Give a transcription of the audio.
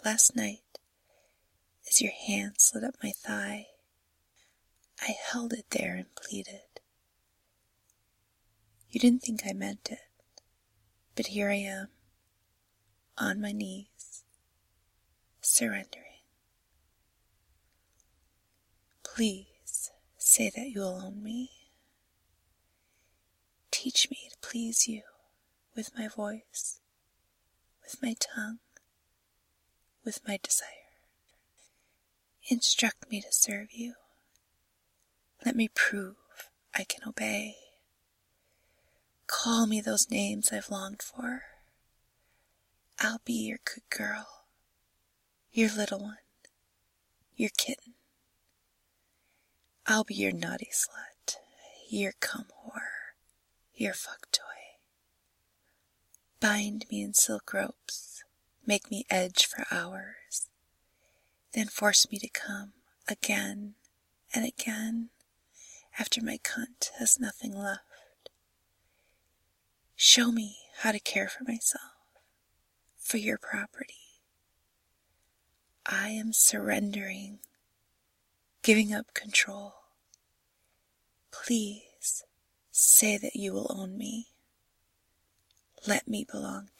last night, as your hand slid up my thigh, I held it there and pleaded. You didn't think I meant it, but here I am, on my knees, surrendering. Please say that you will own me. Teach me to please you with my voice, with my tongue, with my desire. Instruct me to serve you. Let me prove I can obey. Call me those names I've longed for. I'll be your good girl, your little one, your kitten. I'll be your naughty slut, your cum whore, your fuck toy. Bind me in silk ropes, make me edge for hours, then force me to come again and again after my cunt has nothing left. Show me how to care for myself, for your property. I am surrendering, giving up control. Please say that you will own me. Let me belong